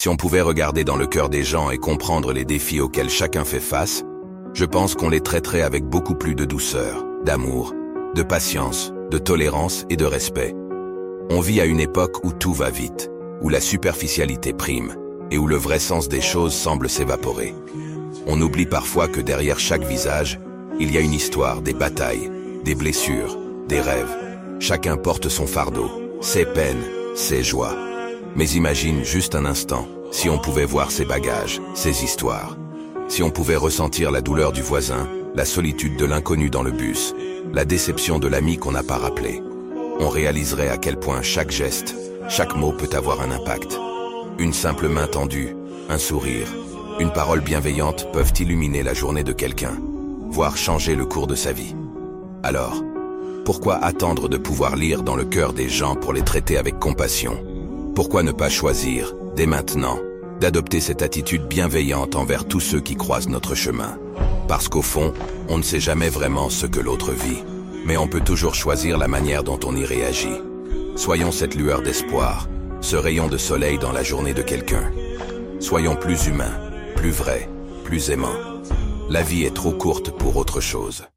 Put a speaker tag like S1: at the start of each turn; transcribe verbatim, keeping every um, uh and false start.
S1: Si on pouvait regarder dans le cœur des gens et comprendre les défis auxquels chacun fait face, je pense qu'on les traiterait avec beaucoup plus de douceur, d'amour, de patience, de tolérance et de respect. On vit à une époque où tout va vite, où la superficialité prime, et où le vrai sens des choses semble s'évaporer. On oublie parfois que derrière chaque visage, il y a une histoire, des batailles, des blessures, des rêves. Chacun porte son fardeau, ses peines, ses joies. Mais imagine juste un instant, si on pouvait voir ses bagages, ses histoires. Si on pouvait ressentir la douleur du voisin, la solitude de l'inconnu dans le bus, la déception de l'ami qu'on n'a pas rappelé. On réaliserait à quel point chaque geste, chaque mot peut avoir un impact. Une simple main tendue, un sourire, une parole bienveillante peuvent illuminer la journée de quelqu'un, voire changer le cours de sa vie. Alors, pourquoi attendre de pouvoir lire dans le cœur des gens pour les traiter avec compassion? Pourquoi ne pas choisir, dès maintenant, d'adopter cette attitude bienveillante envers tous ceux qui croisent notre chemin? Parce qu'au fond, on ne sait jamais vraiment ce que l'autre vit, mais on peut toujours choisir la manière dont on y réagit. Soyons cette lueur d'espoir, ce rayon de soleil dans la journée de quelqu'un. Soyons plus humains, plus vrais, plus aimants. La vie est trop courte pour autre chose.